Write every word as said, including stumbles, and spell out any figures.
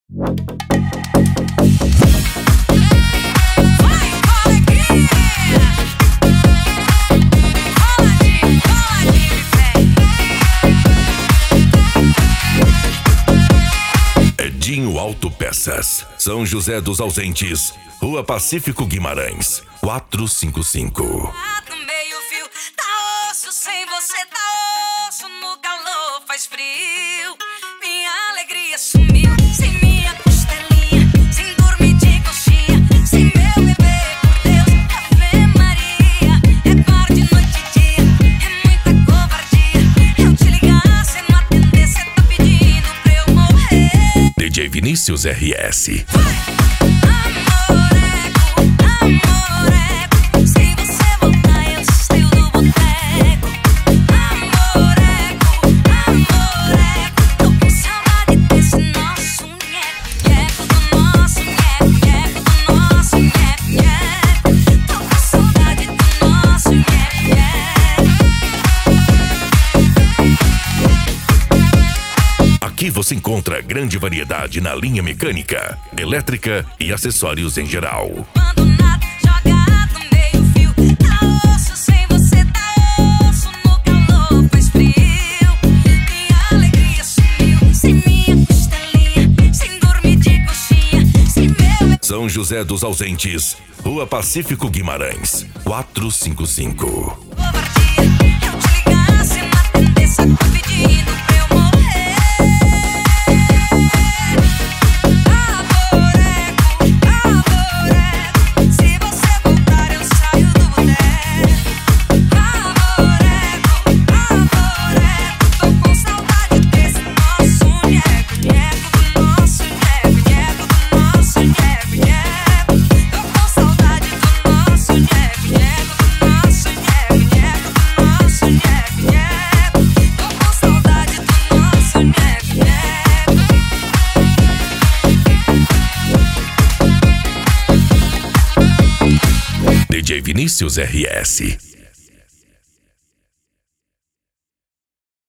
Edinho Autopeças, São José dos Ausentes, Rua Pacífico Guimarães, quatrocentos e cinquenta e cinco. No meio fio, tá osso, sem você tá osso, no calor faz frio. Minha alegria sumiu, sem minha costelinha, sem dormir de coxinha, sem meu bebê, por Deus, Ave Maria. É par de noite e dia, é muita covardia. Eu te ligar, cê não atender, cê tá pedindo pra eu morrer. D J Vinícius R S. Aqui você encontra grande variedade na linha mecânica, elétrica e acessórios em geral. Abandonado, jogado no meio fio, tá osso, sem você tá osso, no calor faz frio. Minha alegria sumiu, sem minha costelinha, sem dormir de coxinha, sem meu... São José dos Ausentes, Rua Pacífico Guimarães, quatrocentos e cinquenta e cinco. Covardia, eu te ligar, cê não atender, cê tá pedindo pra eu morrer. D J Vinícius R S.